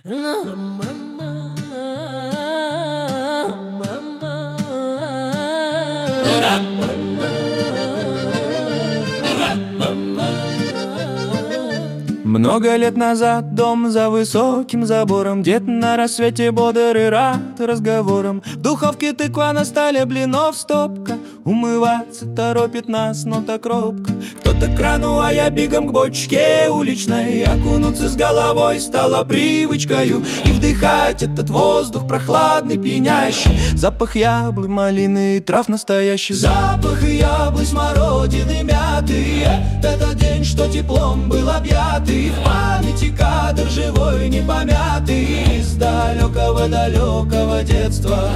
Много лет назад дом за высоким забором, дед на рассвете бодр и рад разговором. В духовке тыква, на столе блинов стопка, умываться торопит нас, но так робко. Кто-то к крану, а я бегом к бочке уличной. Окунуться с головой стало привычкою, и вдыхать этот воздух прохладный, пьянящий. Запах яблы, малины и трав настоящий. Запах яблы, смородины, мяты. Это день, что теплом был объятый. В памяти кадр живой, не помятый, из далекого-далекого детства.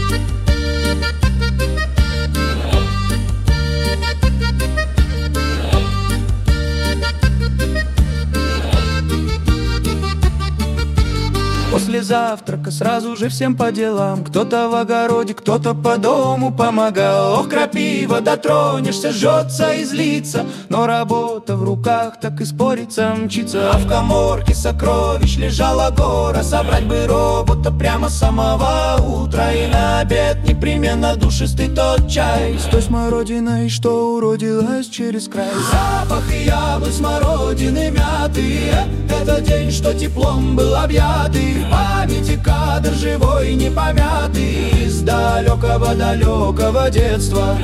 После завтрака сразу же всем по делам. Кто-то в огороде, кто-то по дому помогал. Ох, крапива, дотронешься, жжется и злится, но работа в руках так и спорится, мчится. А в каморке сокровищ лежала гора, собрать бы робота прямо с самого утра. И на обед непременно душистый тот чай с той смородиной, что уродилась через край. Запах яблок, смородины, мяты. Это день, что теплом был объятый. В памяти кадр живой, не помятый, из далекого-далекого детства.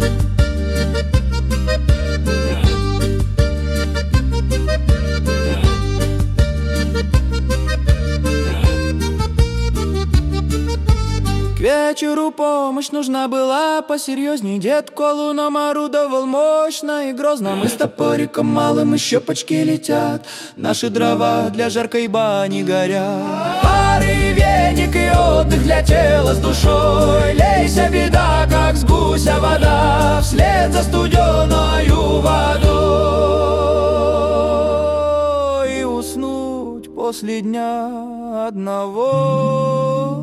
К вечеру помощь нужна была посерьезней. Дед колу нам орудовал мощно и грозно. Мы с топориком малым, и щепочки летят, наши дрова для жаркой бани горят. Пары, веник и отдых для тела с душой. Лейся, беда, как с гуся вода, вслед за студеною водой. И уснуть после дня одного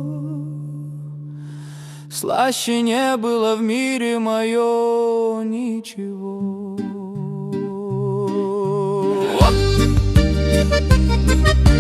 слаще не было в мире мое ничего.